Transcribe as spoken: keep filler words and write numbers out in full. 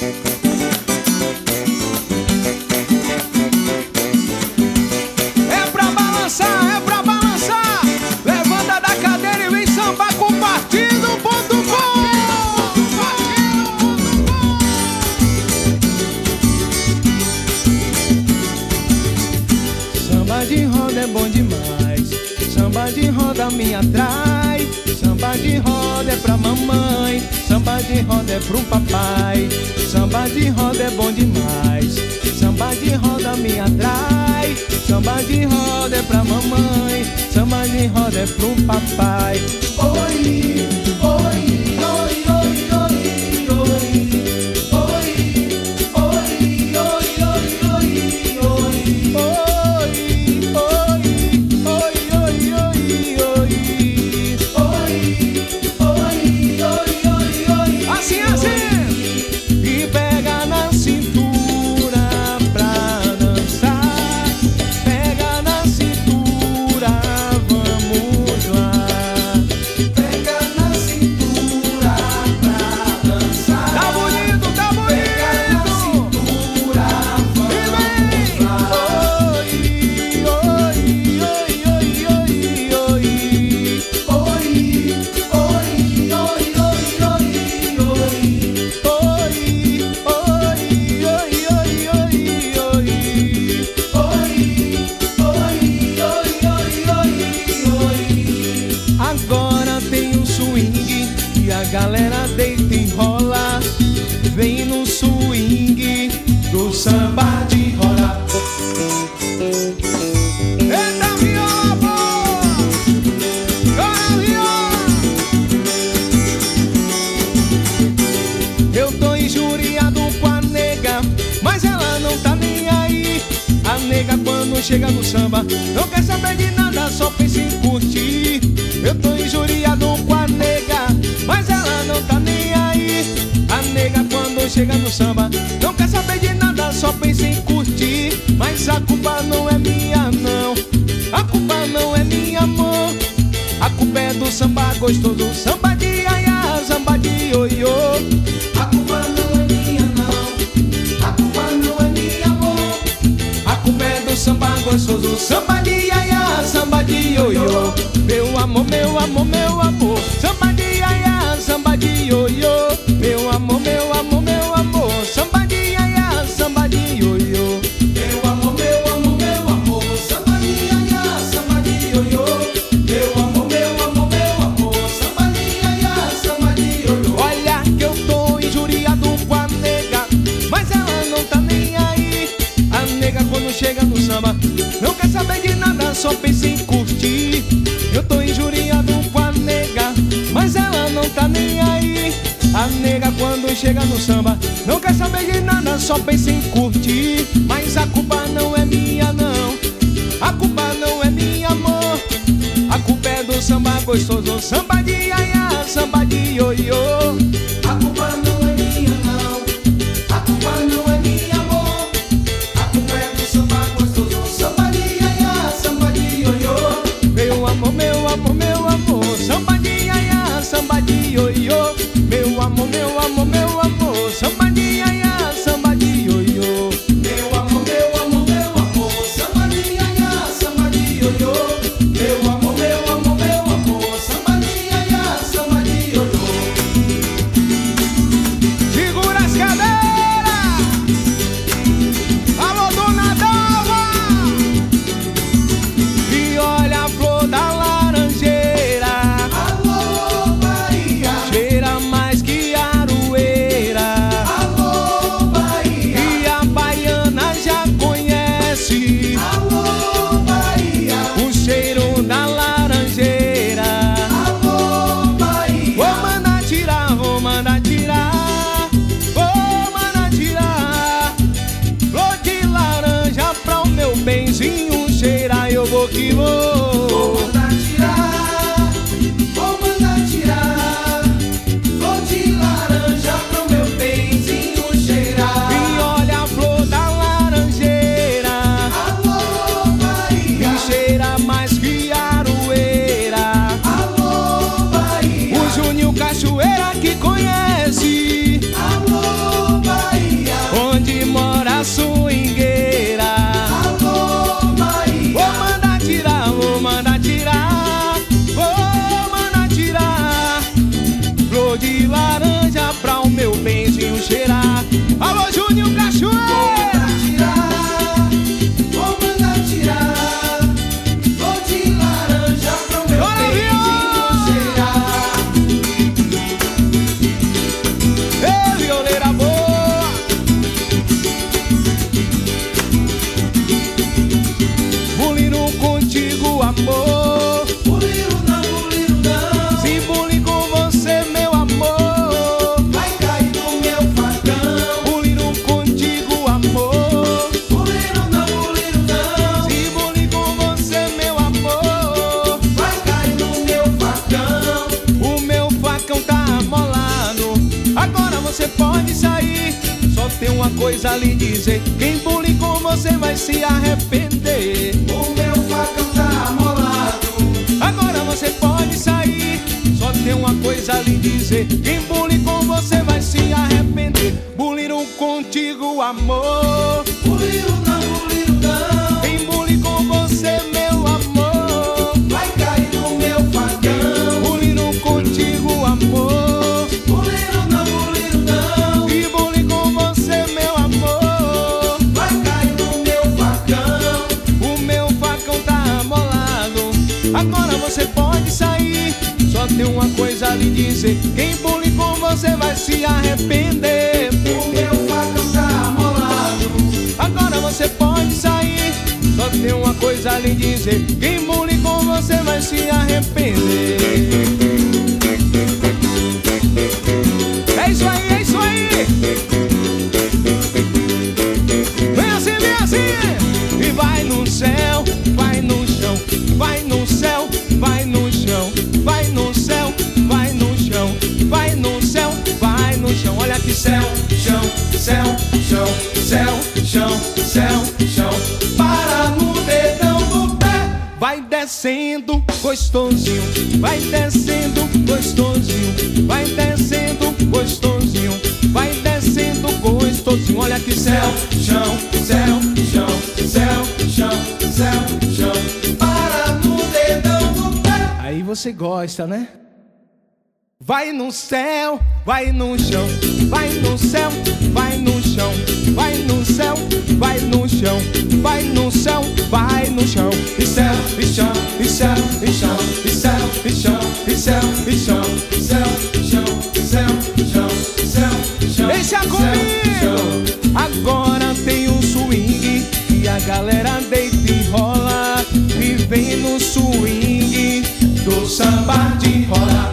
É pra balançar, é pra balançar. Levanta da cadeira e vem sambar com partido ponto com. Samba de roda é bom demais. Samba de roda me atrai. Samba de roda é pra mamãe. Samba de roda é pro papai. Samba de roda é bom demais. Samba de roda me atrai. Samba de roda é pra mamãe. Samba de roda é pro papai. Oi, oi, oi, oi, oi, oi. Galera deita e rola, vem no swing do samba de roda. Eita viola, boa! Bora viola! Eu tô injuriado com a nega, mas ela não tá nem aí. A nega quando chega no samba não quer saber de nada, só pensa em curtir. Eu tô injuriado com a nega, mas ela não tá nem aí. A nega quando chega no samba não quer saber de nada, só pensa em curtir. Mas a culpa não é minha não, a culpa não é minha, amor. A culpa é do samba gostoso, samba de iaiá, samba de ioiô. A culpa não é minha não, a culpa não é minha, amor. A culpa é do samba gostoso, samba de iaiá, samba de ioiô. Meu amor, meu amor, meu amor, samba de iaiá, samba de ioiô. Meu amor, meu amor, meu amor, samba de iaiá, samba de ioiô. Meu amor, meu amor, meu amor, samba de iaiá, samba de ioiô. Meu amor, meu amor, meu amor, samba de iaiá, samba de ioiô. Olha que eu tô injuriado com a nega, mas ela não tá nem aí. A nega quando chega no samba não quer saber de nada, só pensa em curtir. Eu tô injuriado com a nega, mas ela não tá nem aí. A nega quando chega no samba não quer saber de nada, só pensa em curtir. Mas a culpa não é minha não, a culpa não é minha, amor. A culpa é do samba gostoso, samba de iaiá, samba de ioiô. A culpa não é minha não, a culpa não é minha, amor. A culpa é do samba gostoso, samba de iaiá, samba de ioiô. Meu amor, meu amor, meu amor, samba de iaiá, samba de ioiô. Meu amor, meu amor, meu amor, samba de iaiá, samba de ioiô. Meu amor, meu amor, meu amor, samba de iaiá, samba de ioiô. Meu amor, meu amor, meu amor, samba de iaiá, samba de ioiô. coisa a lhe dizer: quem bullying com você vai se arrepender. O meu facão tá amolado. Agora você pode sair. Só tem uma coisa a lhe dizer: quem bullying com você vai se arrepender. Buliram contigo, amor. Buliram não, buliram não. Quem bullying com você, meu amor, vai cair no meu facão. Buliram contigo, amor. Buliram não, buliram não. E bullying com você, meu amor, vai cair no meu facão. O meu facão tá amolado. Agora você pode sair. Só tem uma coisa a lhe dizer: quem bullying com você vai se arrepender. O meu facão tá amolado. Agora você pode sair. Só tem uma coisa a lhe dizer: quem bullying com você vai se arrepender. É isso aí, é isso aí. Vem assim, vem assim. E vai no céu, vai no chão, vai no céu, vai no chão, vai no céu, vai no chão, vai no céu, vai no chão. Olha que céu, chão, céu, chão, céu, chão, céu, chão. Para no dedão do pé. Vai descendo gostosinho, vai descendo gostosinho, vai descendo gostosinho, vai descendo gostosinho. Olha que céu, chão, céu, chão, céu, chão, céu, chão. Para no dedão do pé. Aí você gosta, né? Vai no céu, vai no chão, vai no céu, vai no chão, vai no céu, vai no chão, vai no céu, vai no chão. E céu, e chão, e céu, e chão, e céu, e chão, e céu, e chão, céu, chão, céu, chão, céu, chão. Deixa comigo! Agora tem um swing e a galera deita e rola, e vem no swing do samba de rola.